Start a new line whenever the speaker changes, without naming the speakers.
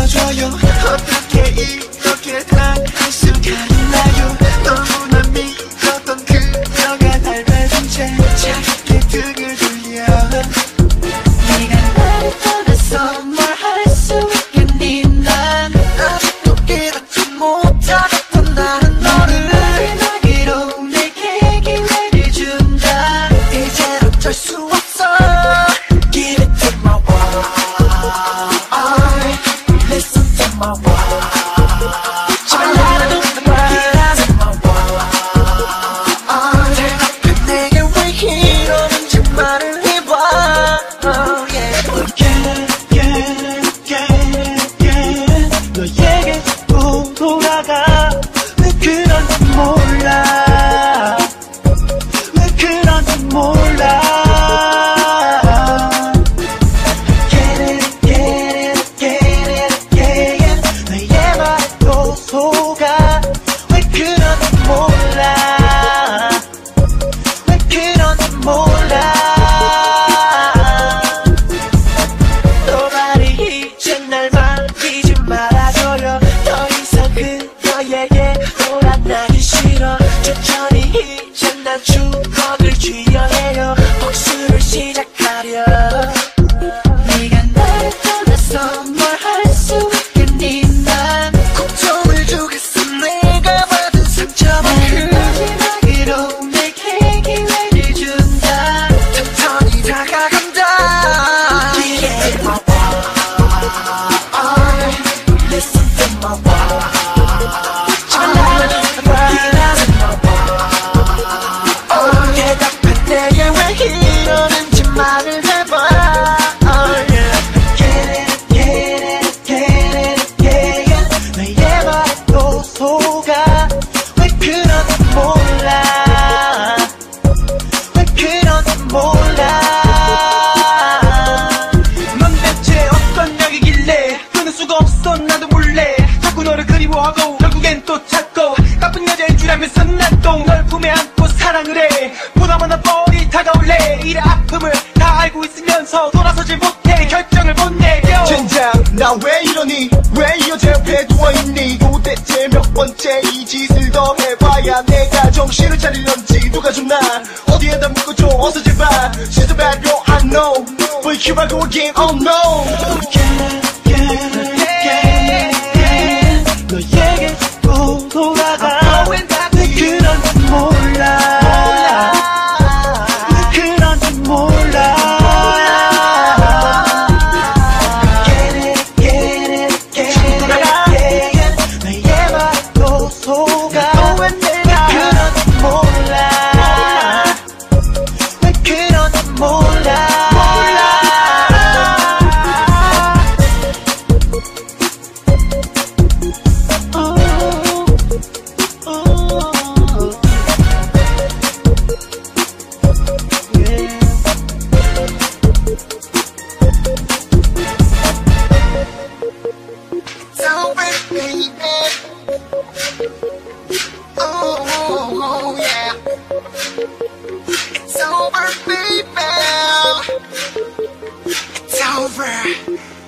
말아줘요. 어떻게 이렇게 다 할 수가 있나요? 너무나 믿었던 그녀가 날 밟은 채 차갑게 등을 돌려. 네가 나를 떠나서 뭘 할 수 있겠니? 난 아직도 깨닫지 못하겠던 다른 너를 마지막으로 내게 기회를 준다. 이젠 어쩔 수 없어. Give it to my world. Listen to my world. 제발 나라도 Give it to my world. 내 앞에 내게 왜 이러는지 말을 해봐. Oh yeah. 너에게 또 돌아가. 왜 그런지 몰라. 왜 그런지 몰라. 너의 말에 또 속아. 왜 그런지 몰라. 왜 그런지 몰라. 너만이 이제 날 만지지 말아줘요. 더 이상 그녀에게 돌아나기 싫어. 천천히 이제 난 추억을 쥐려 해요. 복수를 시작하려. 네가 나를 떠나서 뭘 할 수 있겠니? 난 고통을 주겠어. 내가 받은 상처만큼 마지막으로 내게 기회를 준다. 천천히 다가간다. Give it to my world. Listen to my world. 제발 나라도 Give it to my world. 대답해 내게 왜 이러는지 말을 해봐. Oh yeah. 너의 말에 또 속아. 왜 그런지 몰라. 왜 그런지 몰라. 넌 대체 어떤 약이길래 끊을 수가 없어. 나도 몰래 자꾸 너를 그리워하고 결국엔 또 찾고 나쁜 여자인 줄 알면서 난 또 널 품에 안고 사랑을 해. 보나마나 뻔히 다가올래. 이래 아픔을 다 알고 있으면서 돌아서질 못해. 결정을 못 내려.
젠장 나 왜 이러니. 왜 이 여자 옆에 누워있니. 도대체 몇 번째 이 짓을 더 해봐야 내가 정신을 차리려는지. 누가 좀 나 어디에다 묶어줘 어서 제발. She's a bad girl I know. But here I go again oh no.
너에게 또 돌아가. 왜 그런지 몰라. 왜 그런지 몰라. 너의 말에 또 속아. 왜 그런지 몰라. 왜 그런지 몰라.
It's over baby. Oh yeah. It's over baby. It's over.